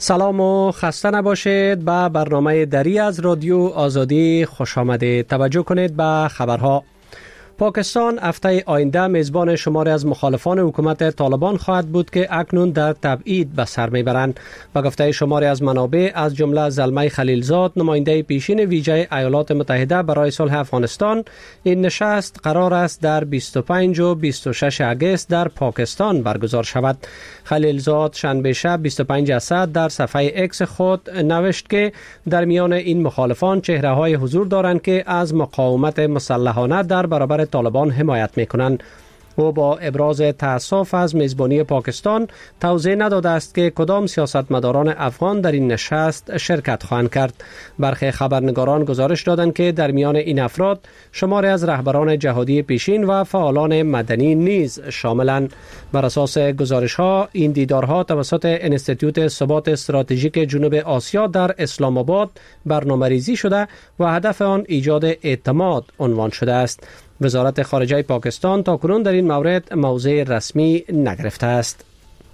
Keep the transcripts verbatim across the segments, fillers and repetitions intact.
سلام و خسته نباشید. به برنامه دری از رادیو آزادی خوش آمدید. توجه کنید به خبرها. پاکستان هفته آینده میزبان شماری از مخالفان حکومت طالبان خواهد بود که اکنون در تبعید به سر میبرند. به گفته شماری از منابع از جمله زلمه خلیلزاد، نماینده پیشین ویژه ایالات متحده برای صلح افغانستان، این نشست قرار است در بیست و پنج و بیست و شش اگست در پاکستان برگزار شود. خلیلزاد شنبه شب بیست و پنج اسد در صفحه اکس خود نوشت که در میان این مخالفان چهره های حضور دارند که از مقاومت مسلحانه در برابر طالبان حمایت میکنند. او با ابراز تأسف از میزبانی پاکستان توضیح نداده است که کدام سیاستمداران افغان در این نشست شرکت خواهند کرد. برخی خبرنگاران گزارش دادند که در میان این افراد شماری از رهبران جهادی پیشین و فعالان مدنی نیز شاملند. بر اساس گزارش ها این دیدارها توسط انستیتوت ثبات استراتژیک جنوب آسیا در اسلام آباد برنامه‌ریزی شده و هدف آن ایجاد اعتماد عنوان شده است. وزارت خارجه پاکستان تاکنون در این مورد موضع رسمی نگرفته است.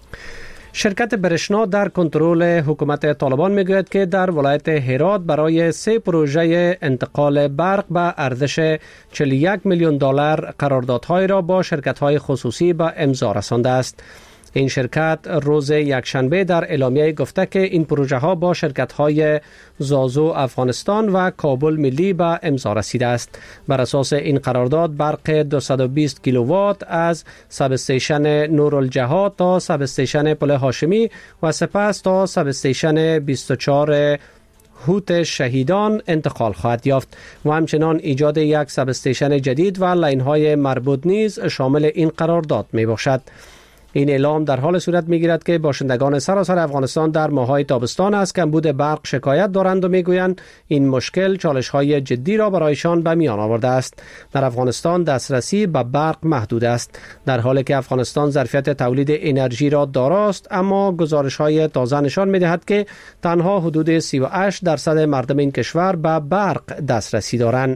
شرکت برشنا در کنترل حکومت طالبان میگوید که در ولایت هرات برای سه پروژه انتقال برق به ارزش چهل و یک میلیون دلار قراردادهای را با شرکت‌های خصوصی به امضا رسانده است. این شرکت روز یکشنبه در اعلامیه گفته که این پروژه ها با شرکت های زازو افغانستان و کابل ملی به امضا رسیده است. بر اساس این قرارداد برق دویست و بیست کیلووات از سب استیشن نورالجهاد تا سب استیشن پل هاشمی و سپس تا سب استیشن بیست و چهار هوت شهیدان انتقال خواهد یافت و همچنان ایجاد یک سب استیشن جدید و لاین های مربوط نیز شامل این قرارداد می باشد. این اعلام در حال صورت میگیرد که باشندگان سراسر افغانستان در ماه‌های تابستان از کمبود برق شکایت دارند و میگویند این مشکل چالش‌های جدی را برایشان به میان آورده است. در افغانستان دسترسی به برق محدود است، در حالی که افغانستان ظرفیت تولید انرژی را داراست، اما گزارش‌های تازه نشان می‌دهد که تنها حدود سی و هشت درصد مردم این کشور به برق دسترسی دارند.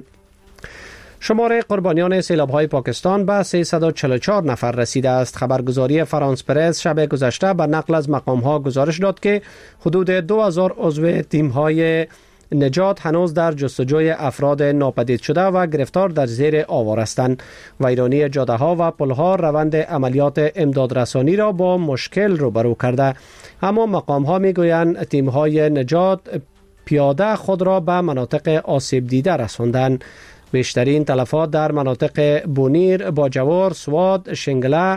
شمار قربانیان سیلاب‌های پاکستان به سیصد و چهل و چهار نفر رسیده است. خبرگزاری فرانس پرس شب گذشته به نقل از مقام‌ها گزارش داد که حدود دو هزار عضو تیم‌های نجات هنوز در جستجوی افراد ناپدید شده و گرفتار در زیر آوار هستند. ویرانی جاده‌ها و پل‌ها روند عملیات امدادرسانی را با مشکل روبرو کرده، اما مقام‌ها می‌گویند تیم‌های نجات پیاده خود را به مناطق آسیب دیده رساندند. بیشترین تلفات در مناطق بونیر، باجوار، سواد، شنگله،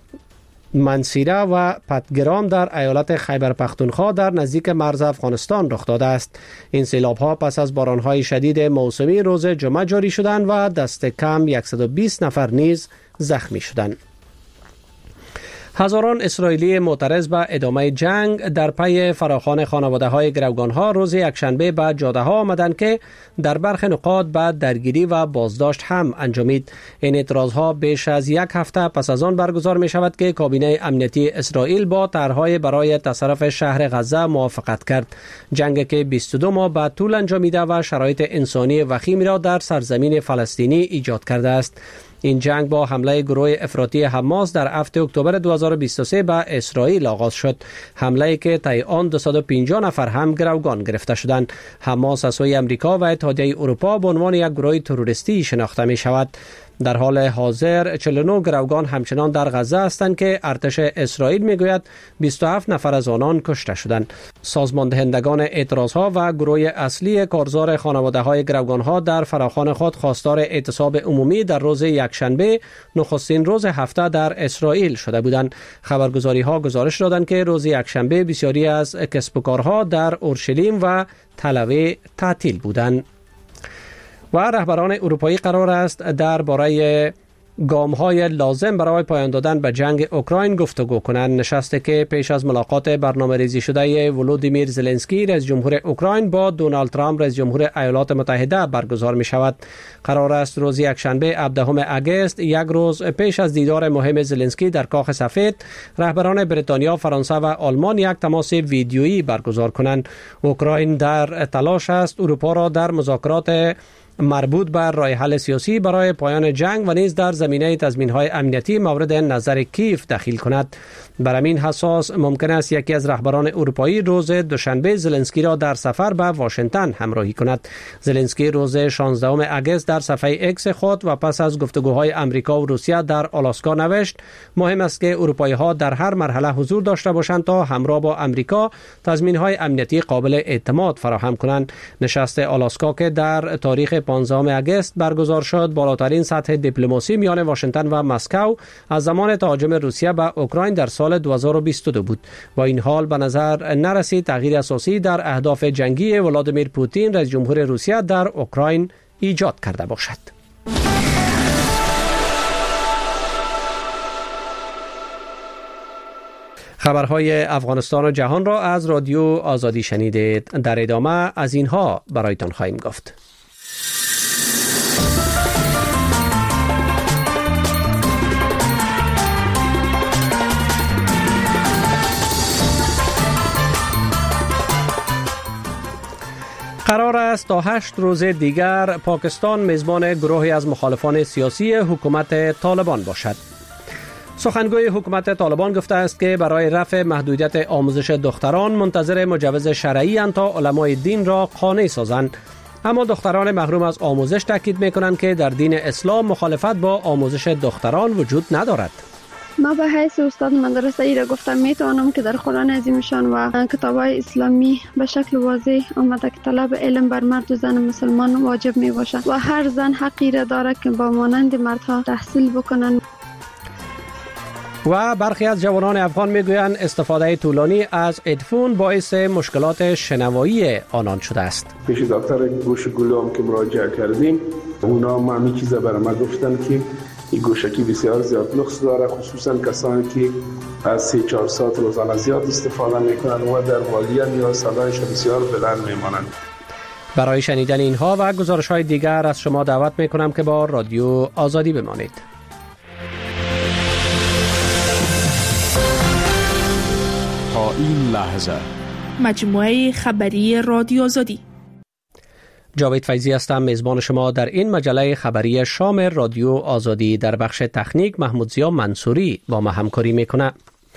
منسیره و پتگرام در ایالت خیبر پختونخوا در نزدیک مرز افغانستان رخ داده است. این سیلاب‌ها پس از باران‌های شدید موسمی روز جمعه جاری شدند و دست کم صد و بیست نفر نیز زخمی شدند. هزاران اسرائیلی معترض به ادامه جنگ در پی فراخوان خانواده‌های گروگان‌ها روز یکشنبه به جاده‌ها آمدند که در برخی نقاط به درگیری و بازداشت هم انجامید. این اعتراض‌ها بیش از یک هفته پس از آن برگزار می‌شود که کابینه امنیتی اسرائیل با طرح‌های برای تصرف شهر غزه موافقت کرد. جنگ که بیست و دو ماه بعد طول انجامیده و شرایط انسانی وخیمی را در سرزمین فلسطینی ایجاد کرده است. این جنگ با حمله گروه افراطی حماس در هفتم اکتبر دو هزار و بیست و سه به اسرائیل آغاز شد. حمله که طی آن دویست و پنجاه نفر هم گروگان گرفته شدند. حماس از سوی امریکا و اتحادیه اروپا به عنوان یک گروه تروریستی شناخته می شود. در حال حاضر چهل و نه گروگان همچنان در غزه هستند که ارتش اسرائیل میگوید بیست و هفت نفر از آنان کشته شدند. سازمان دهندگان اعتراضها و گروه اصلی کارزار خانواده‌های گروگانها در فراخوان خود خواستار اعتصاب عمومی در روز یکشنبه، نخستین روز هفته در اسرائیل شده بودند. خبرگزاری‌ها گزارش دادند که روز یکشنبه بسیاری از کسب و کارها در اورشلیم و تل‌اویو تعطیل بودند. و رهبران اروپایی قرار است درباره گام‌های لازم برای پایان دادن به جنگ اوکراین گفتگو کنند. نشستی که پیش از ملاقات برنامه‌ریزی شده ولودیمیر زلنسکی رئیس جمهور اوکراین با دونالد ترامپ رئیس جمهور ایالات متحده برگزار می شود. قرار است روز یکشنبه هفدهم اگست، یک روز پیش از دیدار مهم زلنسکی در کاخ سفید، رهبران بریتانیا، فرانسه و آلمان یک تماس ویدیویی برگزار کنند. اوکراین در تلاش است اروپا را در مذاکرات مربوط بر راه حل سیاسی برای پایان جنگ و نیز در زمینه تضمین‌های امنیتی مورد نظر کیف دخیل کند. بر همین اساس ممکن است یکی از رهبران اروپایی روز دوشنبه زلنسکی را در سفر به واشنگتن همراهی کند. زلنسکی روز شانزدهم اگست در صفحه اکس خود و پس از گفتگوهای امریکا و روسیه در آلاسکا نوشت: مهم است که اروپایی‌ها در هر مرحله حضور داشته باشند تا همراه با امریکا تضمین‌های امنیتی قابل اعتماد فراهم کنند. نشست آلاسکا که در تاریخ پانزدهم اگست برگزار شد، بالاترین سطح دیپلماسی میان واشنگتن و مسکو از زمان تهاجم روسیه به اوکراین در سال دو هزار و بیست و دو بود. با این حال به نظر نرسید تغییر اساسی در اهداف جنگی ولادیمیر پوتین رئیس جمهور روسیه در اوکراین ایجاد کرده باشد. خبرهای افغانستان و جهان را از رادیو آزادی شنیدید. در ادامه از اینها برایتان خواهیم گفت. قرار است تا هشت روز دیگر پاکستان میزبان گروهی از مخالفان سیاسی حکومت طالبان باشد. سخنگوی حکومت طالبان گفته است که برای رفع محدودیت آموزش دختران منتظر مجوز شرعی اند تا علمای دین را قانع سازند. اما دختران محروم از آموزش تاکید می‌کنند که در دین اسلام مخالفت با آموزش دختران وجود ندارد. ما به حیث استاد مدرسه ای را گفتم میتوانم که در قرآن عظیمشان و کتاب‌های اسلامی به شکل واضح آمده که طلب علم بر مرد و زن مسلمان واجب می باشد و هر زن حقی را دارد که با مانند مردها تحصیل بکنند. و برخی از جوانان افغان میگویند استفاده طولانی از هدفون باعث مشکلات شنوایی آنان شده است. پیش دکتر گوش گلو هم که مراجعه کردیم، اونا هم همین چیزا برای ما گفتن که این گوشکی بسیار زیاد نقص داره، خصوصا کسانی که از سه چهار ساعت روزانه زیاد استفاده میکنن و در والیا یا صدایش بسیار بلند میمانند. برای شنیدن اینها و گزارش های دیگر از شما دعوت میکنم که با رادیو آزادی بمانید. تا این لحظه مجموعه خبری رادیو آزادی. جاوید فیضی هستم، میزبان شما در این مجله خبری شام رادیو آزادی. در بخش تکنیک محمود ضیا منصوری با ما همکاری میکنه.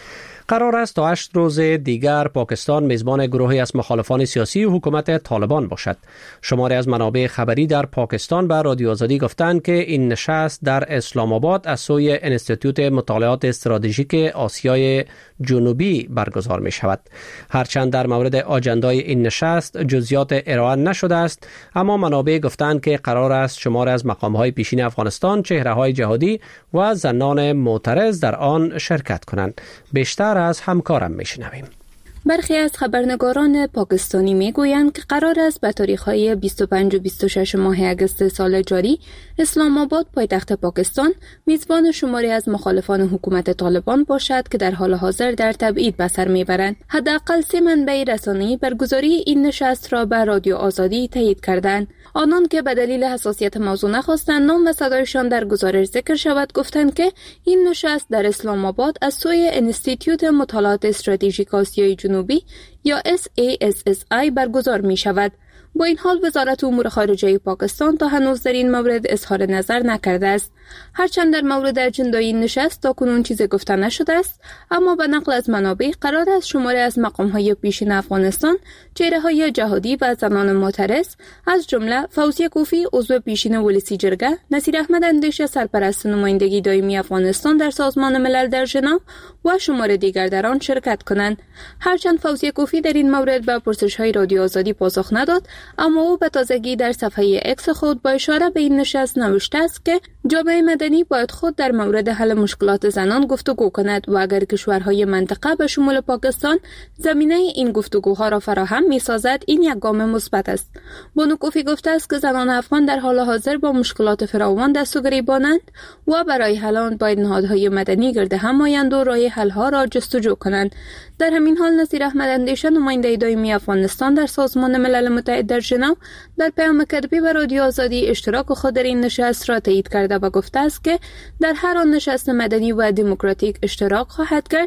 قرار است تا هشت روز دیگر پاکستان میزبان گروهی از مخالفان سیاسی حکومت طالبان باشد. شماری از منابع خبری در پاکستان به رادیو آزادی گفتند که این نشست در اسلام آباد از سوی انستیتوت مطالعات استراتژیک آسیای جنوبی برگزار می شود. هرچند در مورد آجندای این نشست جزئیات ارائه نشده است، اما منابع گفتند که قرار است شماری از مقام‌های پیشین افغانستان، چهره‌های جهادی و زنان معترض در آن شرکت کنند. بیشتر از همکارم میشنویم. برخی از خبرنگاران پاکستانی میگویند که قرار است به تاریخ‌های بیست و پنج و بیست و شش ماه اگست سال جاری اسلام آباد پایتخت پاکستان میزبان شماری از مخالفان حکومت طالبان باشد که در حال حاضر در تبعید به سر میبرند. حداقل سه منبع رسانه‌ای برگزاری این نشست را به رادیو آزادی تایید کردند. آنان که به دلیل حساسیت موضوع نخواستند نام و صدایشان در گزارش ذکر شود گفتند که این نشست در اسلام آباد از سوی انستیتوت مطالعات استراتژیک آسیای جنوبی یا اس ای اس اس آی برگزار می شود. با این حال وزارت امور خارجه پاکستان تا هنوز در این مورد اظهار نظر نکرده است. هرچند در مورد اجندای این نشست تاکنون چیزی گفته نشده است، اما به نقل از منابع قرار است شماری از مقام‌های پیشین افغانستان، چهره‌های جهادی و زنان معترض از جمله فوزیه کوفی عضو پیشین ولسی جرگه، نصیر احمد اندیشه سرپرست نمایندگی دائمی افغانستان در سازمان ملل در ژنو و شمار دیگر در آن شرکت کنند. هرچند فوزیه کوفی در این مورد به پرسش‌های رادیو آزادی پاسخ نداد، اما او به تازگی در صفحه اکس خود با اشاره به این نشست نوشته است که جامعه مدنی باید خود در مورد حل مشکلات زنان گفتگو کند و اگر کشورهای منطقه به شمول پاکستان زمینه این گفتگوها را فراهم می‌سازد این یک گام مثبت است. بانو کوفی گفته است که زنان افغان در حال حاضر با مشکلات فراوان دست و گریبانند و برای حل آن باید نهادهای مدنی گرد هم آیند و راه حل‌ها را جستجو کنند. در همین حال نصیر احمد اندیشه نماینده دائمی افغانستان در سازمان ملل متحد در ژنو در پیام کتبی به رادیو آزادی اشتراک خود در این نشست را تایید کرده و گفته است که در هر آن نشست مدنی و دموکراتیک اشتراک خواهد کرد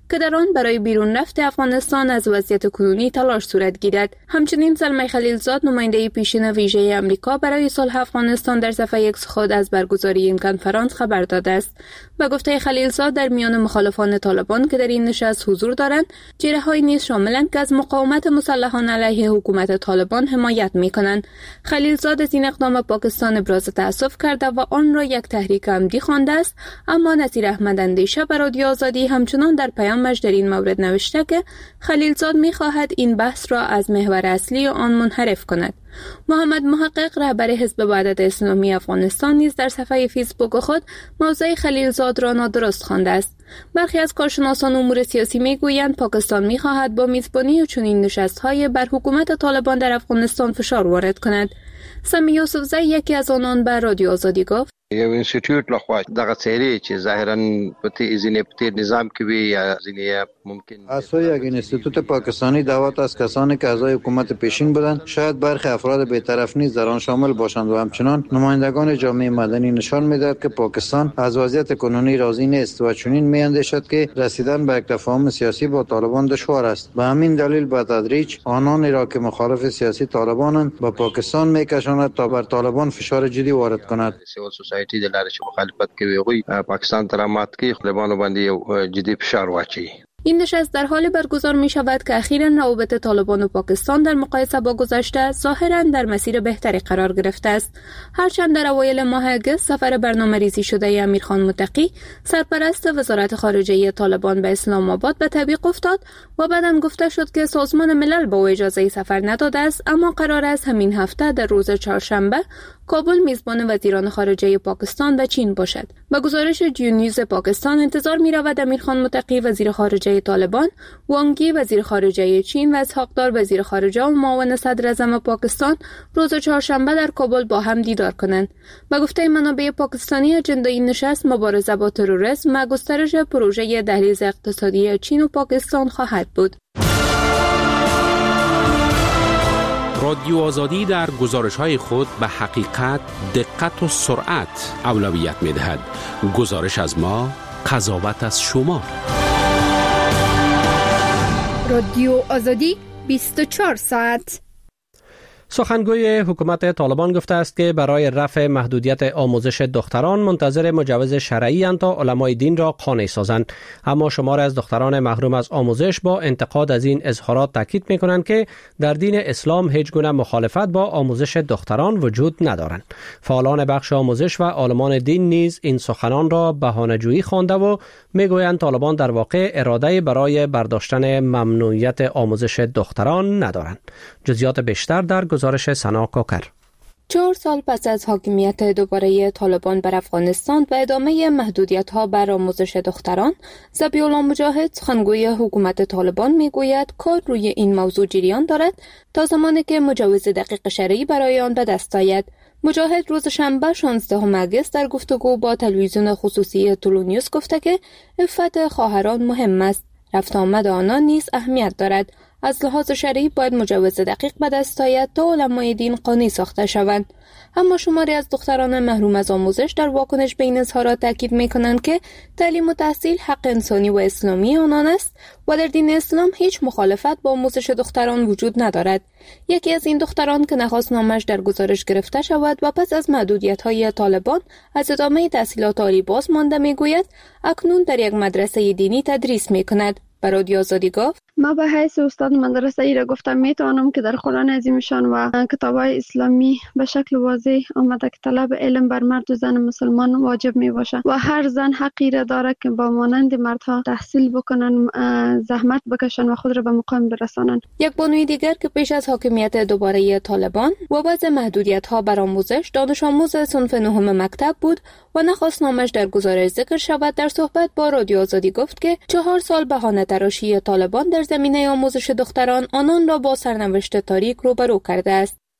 که در آن برای بیرون رفت افغانستان از وضعیت کنونی تلاش صورت گیرد. همچنین زلمه خلیلزاد نماینده پیشین ویژه آمریکا برای صلح افغانستان در صفحه ایکس خود از برگزاری این کنفرانس خبر داده است. به گفته خلیلزاد در میان مخالفان طالبان که در این نشست حضور دارند، چهره‌هایی نیز شاملند که از مقاومت مسلحانه علیه حکومت طالبان حمایت می‌کنند. خلیلزاد از این اقدام پاکستان ابراز تأسف کرده و آن را یک تحریک عمدی خوانده است، اما نصیر احمد اندیشه بر رادیو آزادی همچنان در پیامش در این مورد نوشته که خلیلزاد می‌خواهد این بحث را از محور اصلی آن منحرف کند. محمد محقق رهبر حزب وحدت اسلامی افغانستان نیز در صفحه فیسبوک خود موضع خلیلزاد را نادرست خوانده است. برخی از کارشناسان امور سیاسی میگویند پاکستان می‌خواهد با میزبانی چنین نشست‌های بر حکومت طالبان در افغانستان فشار وارد کند. سمی یوسفزی یکی از آنان به رادیو آزادی گفت: یو انسټیټیوټ لخوا دغه څیرې چې ظاهرا په ځینې په تیر نظام کې وي یا ځینې ممکن اسو یک انستیتوت پاکستانی دعوت از کسانی که اعضای حکومت پیشین بودند شاید برخی افراد بی‌طرف نیز در آن شامل باشند و همچنان نمایندگان جامعه مدنی نشان می‌دهد که پاکستان از وضعیت کنونی راضی نیست و چنین می‌اندیشد که رسیدن به یک تفاهم سیاسی با طالبان دشوار است. به همین دلیل به تدریج آنانی را که مخالف سیاسی طالبانند به پاکستان می‌کشاند تا بر طالبان فشار جدی وارد کند. سوسایټي د لارې چې مخالفت کوي غوي پاکستان ترامات کې طالبانو باندې جدي فشار واچي. این نشست در حال برگزار می شود که اخیراً روابط طالبان و پاکستان در مقایسه با گذشته ظاهراً در مسیر بهتری قرار گرفته است. هرچند در اوایل ماه اگست سفر برنامه‌ریزی شده امیرخان متقی سرپرست وزارت خارجه طالبان به اسلام آباد به تعویق افتاد و بعداً گفته شد که سازمان ملل به او اجازه سفر نداده است، اما قرار است همین هفته در روز چهارشنبه کابل میزبان وزیران خارجه پاکستان و چین باشد. با گزارش جیو نیوز پاکستان انتظار می رود امیرخان متقی وزیر خارجه طالبان، وانگی وزیر خارجه چین و اسحاقدار وزیر خارجه و معاون صدر اعظم پاکستان روز چهارشنبه در کابل با هم دیدار کنند. با گفته منابع پاکستانی اجنده این نشست مبارزه با تروریسم و گسترش پروژه دهلیز اقتصادی چین و پاکستان خواهد بود. رادیو آزادی در گزارش‌های خود به حقیقت، دقت و سرعت اولویت می‌دهد. گزارش از ما، قضاوت از شما. رادیو آزادی بیست و چهار ساعت. سخنگوی حکومت طالبان گفته است که برای رفع محدودیت آموزش دختران منتظر مجوز شرعی اند تا علمای دین را قانع سازند، اما شمار از دختران محروم از آموزش با انتقاد از این اظهارات تاکید می‌کنند که در دین اسلام هیچ گونه مخالفت با آموزش دختران وجود ندارند. فعالان بخش آموزش و عالمان دین نیز این سخنان را بهانه‌جویی خوانده و میگویند طالبان در واقع اراده برای برداشتن ممنوعیت آموزش دختران ندارند. جزئیات بیشتر در گزارش سنا کوکر. چهار سال پس از حاکمیت دوباره طالبان بر افغانستان و ادامه محدودیت‌ها بر آموزش دختران، ذبیح‌الله مجاهد سخنگوی حکومت طالبان میگوید کار روی این موضوع جریان دارد تا زمانی که مجوز دقیق شرعی برای آن به دست آید. مجاهد روز شنبه شانزدهم اگست در گفتگو با تلویزیون خصوصی تولونیوس گفته که عفت خواهران مهم است. رفت آمد آنان نیز اهمیت دارد. از لحاظ شرعی باید مجوز دقیق به دست آید تا علمای دین قانع ساخته شوند. اما شماری از دختران محروم از آموزش در واکنش به این اظهارات تاکید می‌کنند که تعلیم و تحصیل حق انسانی و اسلامی آنان است و در دین اسلام هیچ مخالفت با آموزش دختران وجود ندارد. یکی از این دختران که نخواست نامش در گزارش گرفته شود و پس از محدودیت‌های طالبان از ادامه تحصیلات عالی باز مانده می‌گوید اکنون در یک مدرسه دینی تدریس می‌کند. برای رادیو آزادی گفت: ما به حیث استاد مدرسه ای را گفتم میتوانم که در قرآن عظیمشان و کتاب‌های اسلامی به شکل واضح آمده که طلب علم بر مرد و زن مسلمان واجب می باشد و هر زن حقی را دارد که با مانند مردها تحصیل بکنن، زحمت بکشن و خود را به مقام برسانند. یک بانوی دیگر که پیش از حاکمیت دوباره طالبان و وضع محدودیت‌ها بر آموزش دانش آموز صنف نهم مکتب بود و نخواست نامش در گزارش ذکر شود، در صحبت با رادیو آزادی گفت که چهار سال بهانه تراشی طالبان در زمینه آموزش دختران آنان را با سرنوشت تاریک روبرو کرده است.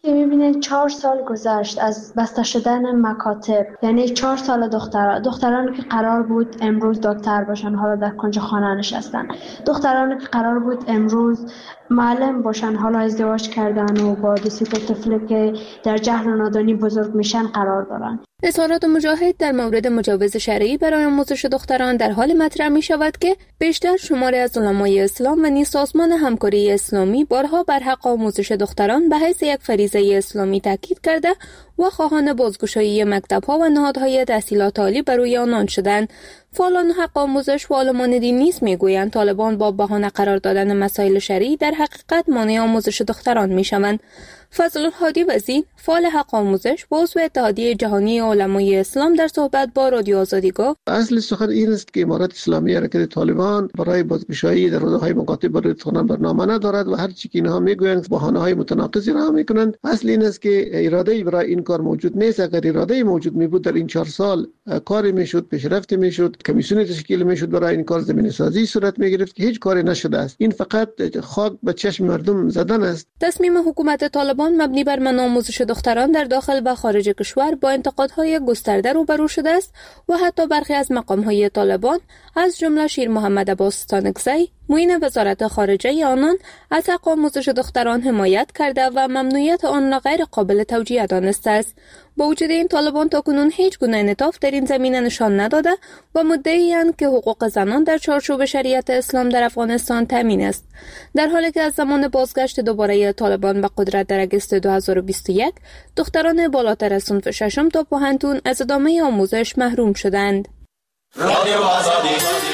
میبینید چهار سال گذشت از بسته شدن مکاتب، یعنی چهار سال دختران دخترانی که قرار بود امروز دکتر باشن حالا در کنج خانه نشستن، دخترانی که قرار بود امروز معلم باشن حالا ازدواج کردن و با دو سه طفل که در جهل و نادانی بزرگ میشن قرار دارن. اظهارات مجاهد در مورد مجوز شرعی برای آموزش دختران در حال مطرح می شود که بیشتر شماری از علمای اسلام و نیز سازمان همکاری اسلامی بارها بر حق آموزش دختران به حیث یک فریضه اسلامی تاکید کرده و خواهان بازگشایی مکتب‌ها و نهادهای تحصیلات عالی بر روی آنان شدند. فعالان حق آموزش و علمان دین نیز میگویند طالبان با بهانه قرار دادن مسائل شرعی در حقیقت مانع آموزش دختران میشوند. فضل الهادی وزین، فعال حق آموزش و عضو اتحادیه جهانی علمای اسلام در صحبت با رادیو آزادی گفت: اصل سخن این است که امارت اسلامی حرکت طالبان برای بازگشایی در حوزه‌های مکاتب برای دختران برنامه ندارد و هر چی که اینها میگویند بهانه‌های متناقضی را میکنند. اصل این است که اراده برای این کار موجود نیست. اگر اراده موجود می بود در این چهار سال کاری میشد، پیشرفت میشد، کمیسیون تشکیل میشد برای این کار زمینه سازی صورت میگرفت که هیچ کاری نشده است. این فقط خاک به چشم مردم زدن است. تصمیم حکومت طالبان مبنی بر منع آموزش دختران در داخل و خارج کشور با انتقادهای گسترده روبرو شده است و حتی برخی از مقام‌های طالبان از جمله شیر محمد عباس تانکزی معین وزارت خارجه آنان از حق آموزش دختران حمایت کرده و ممنوعیت آن را غیر قابل توجیه دانسته است. با وجود این طالبان تاکنون هیچ گونه انعطاف در این زمینه نشان نداده و مدعی‌اند که حقوق زنان در چارچوب شریعت اسلام در افغانستان تامین است، در حالی که از زمان بازگشت دوباره طالبان به قدرت در اگست دو هزار و بیست و یک دختران بالاتر از صنف ششم تا پوهنتون از ادامه آموزش محروم شدند. رادیو آزادی.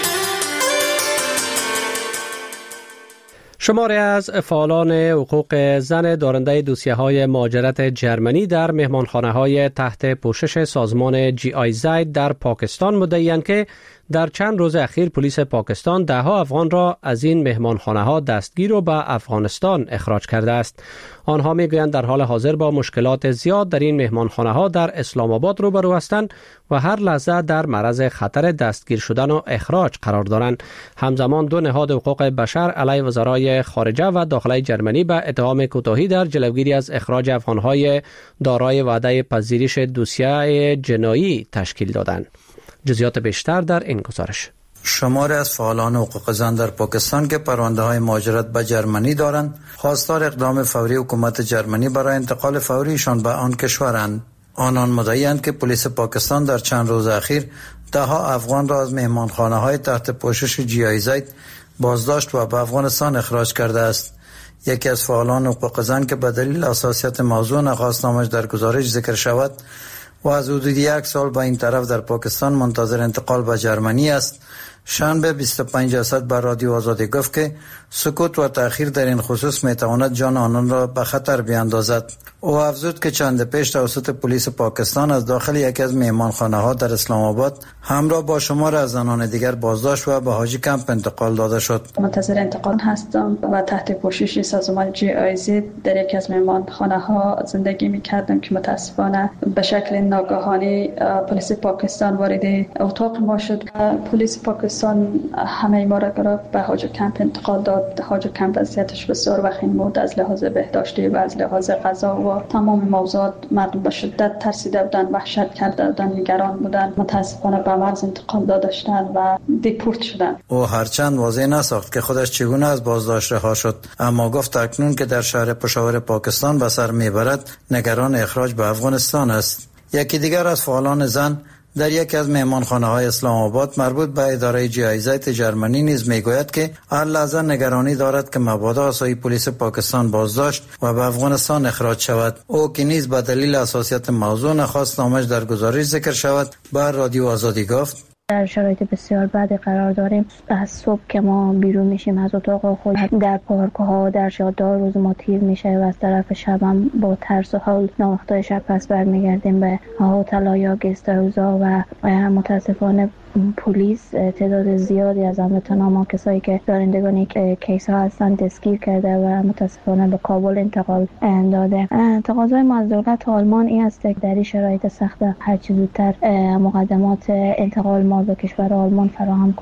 شماری از فعالان حقوق زن دارنده دوسیه‌های مهاجرت جرمنی در مهمانخانه‌های تحت پوشش سازمان جی آی زید در پاکستان مدعی‌اند که در چند روز اخیر پلیس پاکستان ده ها افغان را از این مهمانخانه‌ها دستگیر و به افغانستان اخراج کرده است. آنها میگویند در حال حاضر با مشکلات زیاد در این مهمانخانه‌ها در اسلام آباد روبرو هستند و هر لحظه در معرض خطر دستگیر شدن و اخراج قرار دارند. همزمان دو نهاد حقوق بشر علیه وزرای خارجه و داخلی جرمنی به اتهام کوتاهی در جلوگیری از اخراج افغان‌های دارای وعده پذیرش دوسیه جنایی تشکیل دادند. جزئیات بیشتر در این گزارش. شماری از فعالان حقوق زن در پاکستان که پرونده های مهاجرت به جرمنی دارند خواستار اقدام فوری حکومت جرمنی برای انتقال فوریشان به آن کشورند. آنان مدعی‌اند که پلیس پاکستان در چند روز اخیر ده ها افغان را از مهمانخانه های تحت پوشش جی آی زید بازداشت و به افغانستان اخراج کرده است. یکی از فعالان حقوق زن که به دلیل حساسیت موضوع نخواست نامش در گزارش ذکر شود و از حدود یک سال به این طرف در پاکستان منتظر انتقال به جرمنی است، شنبه بیست و پنج اسد بر رادیو آزادی گفت که سکوت و تأخیر در این خصوص میتواند جان آنان را به خطر بیاندازد. او افزود که چند پیش توسط پلیس پاکستان از داخل یکی از مهمانخانه ها در اسلام آباد همراه با شمار از زنان دیگر بازداشت و به حاجی کمپ انتقال داده شد. منتظر انتقال هستم و تحت پوشش سازمان جی آی زد در یکی از مهمانخانه ها زندگی می‌کردم که متاسفانه به شکل ناگهانی پلیس پاکستان وارد اتاق ما شد. پلیس پاکستان همه ما را گرفت به حاجی کمپ انتقال داد. حاجی کمپ وضعیتش بسیار وخیم بود از لحاظ بهداشتی و از لحاظ غذا و تمام موضوعات. مردم به شدت ترسیده بودن، وحشت کرده بودن، نگران بودن. متاسفانه به مرز انتقال داده شدن و دیپورت شدن. او هرچند واضح نساخت که خودش چگونه از بازداشت رها شد، اما گفت اکنون که در شهر پشاور پاکستان به سر میبرد نگران اخراج به افغانستان است. یکی دیگر از فعالان زن در یکی از مهمانخانه‌های اسلام آباد مربوط به اداره جی آی زد جرمنی نیز میگوید که هر لحظه نگرانی دارد که مبادا آسایی پلیس پاکستان بازداشت و به افغانستان اخراج شود. او که نیز به دلیل حساسیت موضوع نخواست نامش در گزارش ذکر شود، بر رادیو آزادی گفت: در شرایط بسیار بدی قرار داریم. از صبح که ما بیرون میشیم از اتاق خود در پارک ها در جاده روز ما تیر میشه و از طرف شب هم با ترس و حال ناوقتای شب پس برمیگردیم به هتل یا گست هاوزا و متاسفانه پلیس تعداد زیادی از هموطنان کسایی که دارندگان کیس ها هستند دستگیر کرده و متاسفانه به کابل انتقال داده. تقاضای ما از دولت آلمان این است که در این شرایط سخت هر چه زودتر مقدمات انتقال ما به کشور آلمان فراهم کنند.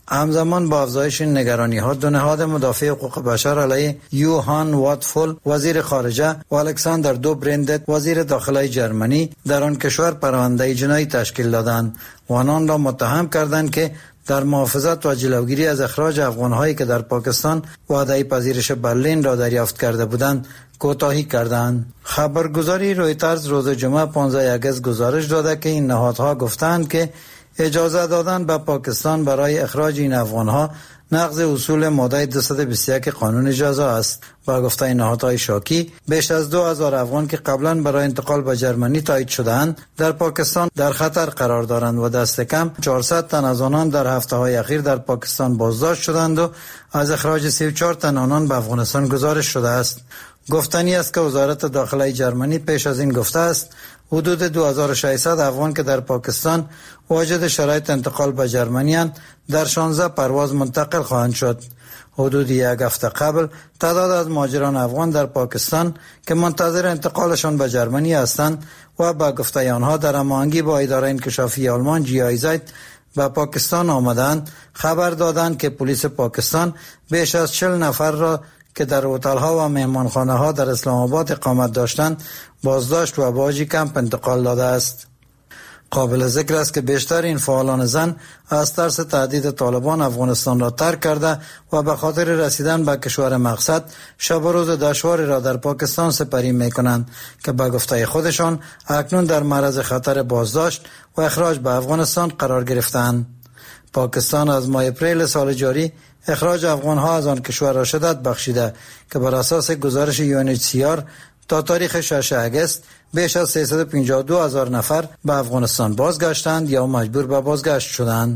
همزمان با افزایش نگرانی ها، دو نهاد مدافع حقوق بشر علیه یوهان واتفول وزیر خارجه و الکساندر دوبریندت وزیر داخلی جرمنی در آن کشور پرونده جنایی تشکیل دادند و آنان را متهم کردند که در محافظت و جلوگیری از اخراج افغان‌هایی که در پاکستان وعده پذیرش برلین را دریافت کرده بودند کوتاهی کردند. خبرگزاری رویترز روز جمعه پانزده آگوست گزارش داده که این نهادها گفتند که اجازه دادن به پاکستان برای اخراج این افغان‌ها نقض اصول ماده دویست و بیست و یک قانون جزا است. با گفته نهادهای شاکی، بیش از دو هزار افغان که قبلا برای انتقال به جرمنی تایید شده‌اند در پاکستان در خطر قرار دارند و دست کم چهارصد تن از آنان در هفته‌های اخیر در پاکستان بازداشت شدند و از اخراج سی و چهار تن آنان به افغانستان گزارش شده است. گفتنی است که وزارت داخلی جرمنی پیش از این گفته است حدود دو هزار و ششصد افغان که در پاکستان واجد شرایط انتقال به جرمنی اند در شانزده پرواز منتقل خواهند شد. حدود یک هفته قبل تعداد از مهاجران افغان در پاکستان که منتظر انتقالشان به جرمنی هستند و با گفته آنها در هماهنگی با اداره انکشافی آلمان جی آی زد به پاکستان آمدند، خبر دادند که پلیس پاکستان بیش از چهل نفر را که در هتل‌ها و مهمانخانه‌ها در اسلام آباد اقامت داشتند بازداشت و به حاجی کمپ انتقال داده است. قابل ذکر است که بیشتر این فعالان زن از ترس تهدید طالبان افغانستان را ترک کرده و به خاطر رسیدن به کشور مقصد شب و روز دشواری را در پاکستان سپری می‌کنند که به گفته خودشان اکنون در معرض خطر بازداشت و اخراج به افغانستان قرار گرفتند. پاکستان از ماه اپریل سال جاری اخراج افغان‌ها از آن کشور را شدت بخشیده که بر اساس گزارش یو ان اچ سی آر تا تاریخ ششم آگوست بیش از سیصد و پنجاه و دو هزار نفر به افغانستان بازگشتند یا مجبور به بازگشت شدند.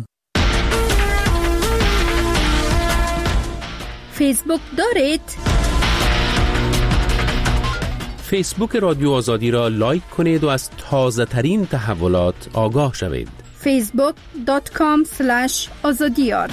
فیسبوک دارید؟ فیسبوک رادیو آزادی را لایک کنید و از تازه ترین تحولات آگاه شوید. فیسبوک دات کام اسلش آزادیار.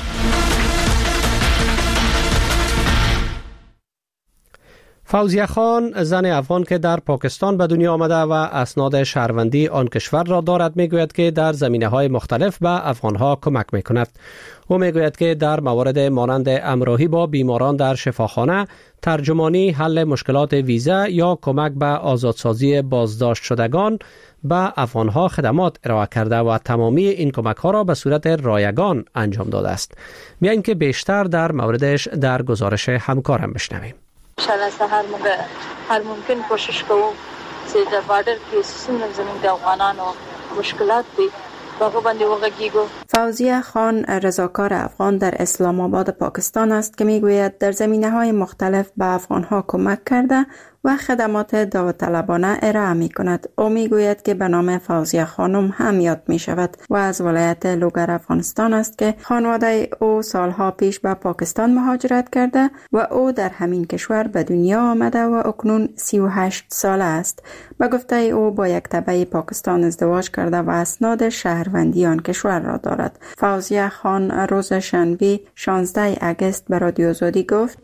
فوزیه خان، زن افغان که در پاکستان به دنیا آمده و اسناد شهروندی آن کشور را دارد، میگوید که در زمینه‌های مختلف به افغانها کمک میکند. او میگوید که در موارد مانند همراهی با بیماران در شفاخانه، ترجمانی، حل مشکلات ویزا یا کمک به آزادسازی بازداشت شدگان به افغانها خدمات ارائه کرده و تمامی این کمک‌ها را به صورت رایگان انجام داده است. بیایید که بیشتر در موردش در گزارش همکارم بشنویم. انشاءالله هر موقع هر ممکن کوشش کوو چې د بارډر کې څومره زموږ د افغانانو مشکلات دي هغه باندې وغږیږو. فوزیه خان، رضاکار افغان در اسلام آباد پاکستان است که میگوید در زمینه‌های مختلف به افغانها کمک کرده و خدمات داوطلبانه ارائه می کند. او می گوید که به نام فوزیه خانم هم یاد می شود و از ولایت لوگر افغانستان است که خانواده او سالها پیش به پاکستان مهاجرت کرده و او در همین کشور به دنیا آمده و اکنون سی و هشت ساله است. به گفته او با یک تبع پاکستان ازدواج کرده و اسناد شهروندی آن کشور را دارد. فوزیه خان روز شنبه شانزده آگوست به رادیو آزادی گفت: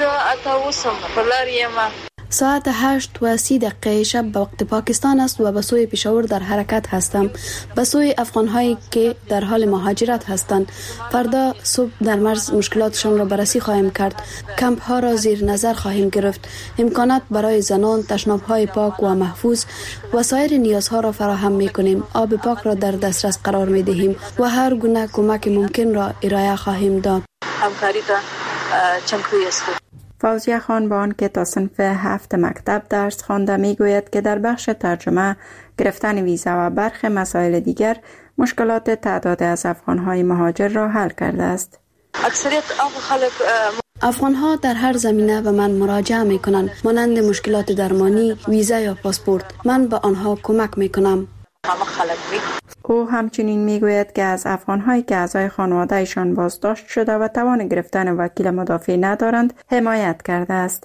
ساعت هشت و سی دقیقه شب به وقت پاکستان است و به سوی پشاور در حرکت هستم، به سوی افغان‌هایی که در حال مهاجرت هستند. فردا صبح در مرز مشکلاتشان را بررسی خواهیم کرد، کمپ ها را زیر نظر خواهیم گرفت، امکانات برای زنان، تشناب‌های پاک و محفوظ و سایر نیازها را فراهم می‌کنیم. آب پاک را در دسترس قرار می‌دهیم و هر گونه کمک ممکن را ارائه خواهیم داد. همکاری تا چنگوی است. فوزیه خان با آن که تا صنف هفت مکتب درس خوانده میگوید که در بخش ترجمه، گرفتن ویزا و برخی مسائل دیگر مشکلات تعداد از افغان‌های مهاجر را حل کرده است. اکثریت خلک افغان‌ها در هر زمینه به من مراجعه می‌کنند، مانند مشکلات درمانی، ویزا یا پاسپورت. من به آنها کمک می‌کنم. او همچنین میگوید که از افغان‌هایی که اعضای خانواده‌شان بازداشت شده و توان گرفتن وکیل مدافع ندارند حمایت کرده است.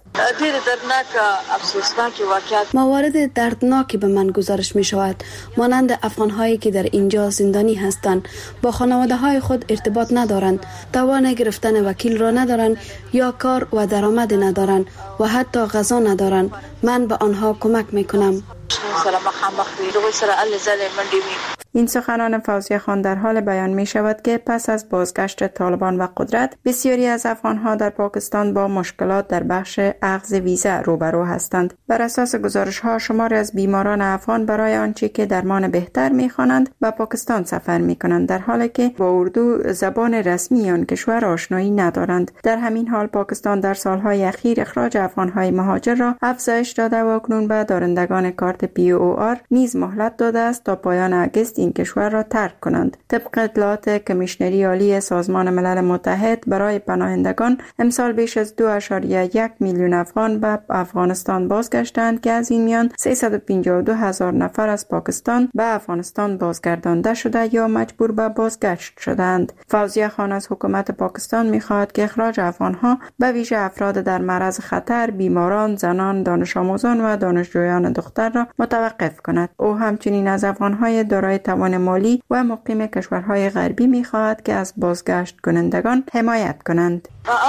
موارد دردناکی به من گزارش می شود، مانند افغان‌هایی که در اینجا زندانی هستند، با خانواده‌های خود ارتباط ندارند، توان گرفتن وکیل را ندارند یا کار و درآمد ندارند و حتی غذا ندارند. من به آنها کمک می‌کنم. این سخنان فوزیه خان در حال بیان می شود که پس از بازگشت طالبان و قدرت بسیاری از افغانها در پاکستان با مشکلات در بخش اخذ ویزا روبرو هستند. بر اساس گزارش ها شماری از بیماران افغان برای آنچه که درمان بهتر می خوانند به پاکستان سفر می کنند، در حالی که با اردو زبان رسمی آن کشور آشنایی ندارند. در همین حال پاکستان در سالهای اخیر اخراج افغانهای مهاجر را افزایش داده و اکنون به دارندگان کارت پی او آر نیز مهلت داده است تا پایان اگست این کشور را ترک کنند. طبق اطلاعات کمیشنری عالی سازمان ملل متحد برای پناهندگان، امسال بیش از دو اشاریه یک میلیون افغان به افغانستان بازگشتند که از این میان سیصد و پنجاه و دو هزار نفر از پاکستان به افغانستان بازگردانده شده یا مجبور به بازگشت شدند. فوزیه خان از حکومت پاکستان می‌خواهد که اخراج افغان‌ها به ویژه افراد در معرض خطر، بیماران، زنان، دانش آموزان و دانشجویان دختر را متوقف کند. او همچنین از افغان‌های دارای توان مالی و مقیم کشورهای غربی می‌خواهد که از بازگشت کنندگان حمایت کنند.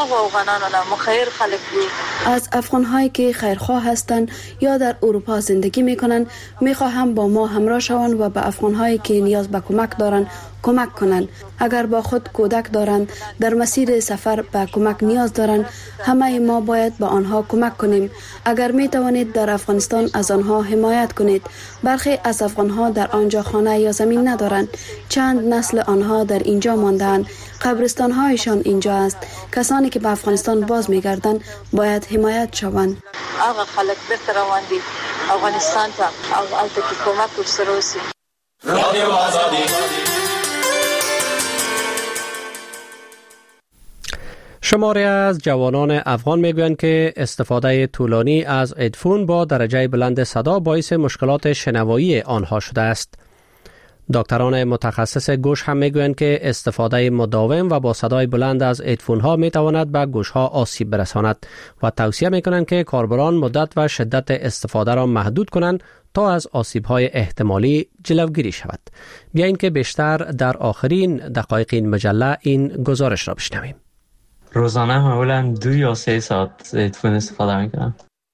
از افغان‌هایی که خیرخواه هستند یا در اروپا زندگی می‌کنند می‌خواهم با ما همراه شوند و به افغان‌هایی که نیاز به کمک دارند کمک کنند. اگر با خود کودک دارند، در مسیر سفر به کمک نیاز دارند، همه ما باید به آنها کمک کنیم. اگر می توانید در افغانستان از آنها حمایت کنید. برخی از افغانها در آنجا خانه یا زمین ندارند. چند نسل آنها در اینجا مانده‌اند. قبرستان‌هایشان اینجا است. کسانی که به افغانستان باز می‌گردند باید حمایت شوند. هغه خلک به روان دي افغانستان ته او الته کې کومک ورسره وشي. رادیو آزادی. شماری از جوانان افغان میگویند که استفاده طولانی از هدفون با درجه بلند صدا باعث مشکلات شنوایی آنها شده است. دکتران متخصص گوش هم میگویند که استفاده مداوم و با صدای بلند از هدفون ها میتواند به گوش ها آسیب برساند و توصیه میکنند که کاربران مدت و شدت استفاده را محدود کنند تا از آسیب های احتمالی جلوگیری شود. بیایید که بیشتر در آخرین دقایق این مجله این گزارش را بشنویم. روزانه معمولا دو یا سه ساعت هدفون استفاده میکنم.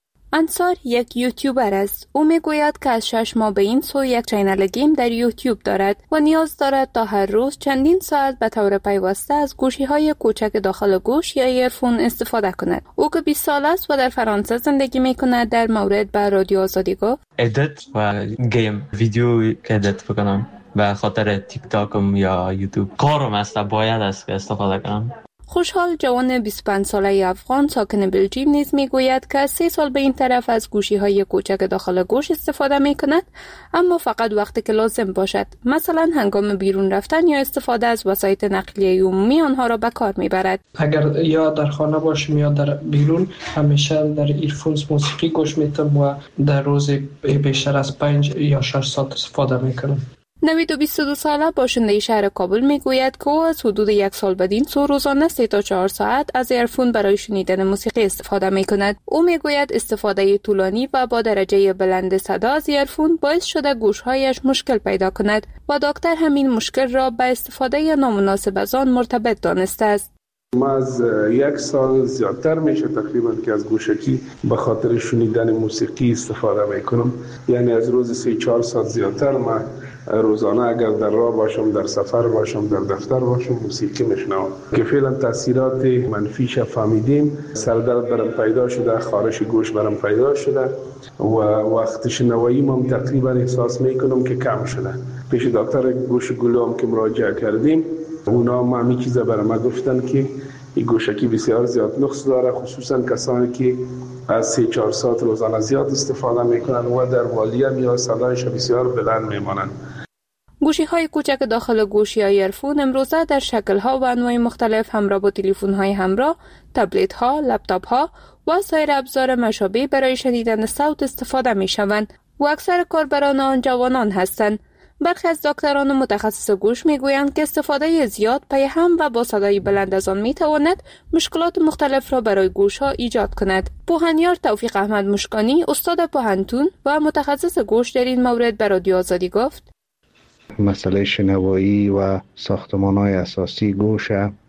انصار یک یوتیوبر است. او میگوید که از شش ماه به این سو یک چینل گیم در یوتیوب دارد و نیاز دارد تا هر روز چندین ساعت به طور پیوسته از گوشی های کوچک داخل گوش یا ایرفون استفاده کند. او که بیست سال است و در فرانسه زندگی میکند در مورد به رادیو آزادی گفت: ادیت و گیم ویدیو که ادیت بکنم به خاطر تیک تاکم یا یوتیوب کارم است، باید است که استفاده کنم. خوشحال جوان بیست و پنج ساله افغان ساکن بلژیم نیز میگوید که از سه سال به این طرف از گوشی های کوچک داخل گوش استفاده می کند، اما فقط وقتی که لازم باشد، مثلا هنگام بیرون رفتن یا استفاده از وسایل نقلیه عمومی آنها را به کار می برد. اگر یا در خانه باشم یا در بیرون، همیشه در ایرفونز موسیقی گوش میتم و در روز بیشتر از پنج یا شش ساعت استفاده می کنم. نوید و بیست و دو ساله باشنده شهر کابل میگوید که او از حدود یک سال بدین سو روزانه سه تا چهار ساعت از ایرفون برای شنیدن موسیقی استفاده می کند. او میگوید استفاده طولانی و با درجه بلند صدا از ایرفون باعث شده گوشهایش مشکل پیدا کند و دکتر همین مشکل را به استفاده نامناسب از آن مرتبط دانسته است. ما از یک سال زیادتر میشه تقریبا که از گوشکی به خاطر شنیدن موسیقی استفاده میکنم. یعنی از روز سه چهار ساعت زیادتر ما روزانه اگر در راه باشم، در سفر باشم، در دفتر باشم موسیقی میشنوم که فعلا تاثیرات منفیش فهمیدیم. سردرد برام پیدا شده، خارش گوش برام پیدا شده و وقت شنوایی ما تقریبا احساس میکنم که کم شده. پیش دکتر گوش گلو هم که مراجعه کردیم، اونا ما همین چیزا برای ما گفتن که این گوشکی بسیار زیاد نقص داره، خصوصا کسانی که از سه چهار ساعت روزانه زیاد استفاده میکنن و در والیم یا صدایش بسیار بلند میمانند. گوشی های کوچک داخل گوش یا ایرفون امروزه در شکل ها و انواع مختلف همراه با تلفن های همراه، تبلت ها، لپتاپ ها و سایر ابزار مشابه برای شنیدن صوت استفاده می شوند و اکثر کاربران آن جوانان هستند. برخی از دکتران متخصص گوش میگویند که استفاده زیاد پی هم و با صدای بلند از آن میتواند مشکلات مختلف را برای گوش ها ایجاد کند. پوهنیار توفیق احمد مشکانی، استاد پوهنتون و متخصص گوش در این مورد به رادیو آزادی گفت: مسئله شنوایی و ساختمان‌های اساسی گوش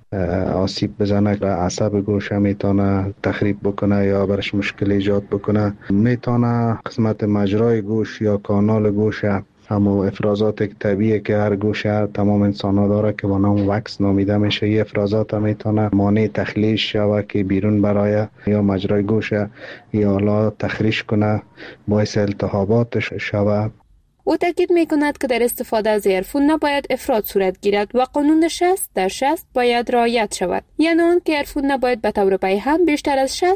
آسیب بزنه و عصب گوش میتونه تخریب بکنه یا برش مشکل ایجاد بکنه. میتونه قسمت مجرای گوش یا کانال گوش همو افرازات طبیعی که هر گوشه تمام انسان ها داره که با نام وکس نامیده میشه. یه افرازات هم میتونه مانع تخلیش شوه که بیرون برای یا مجرای گوشه یا حالا تخریش کنه، باعث التهابات شوه. او تاکید میکند که در استفاده از ایرفون نباید افراط صورت گیرد و قانون شصت در شصت باید رعایت شود، یعنی آن که ایرفون نباید به طور پیهن بیشتر از شصت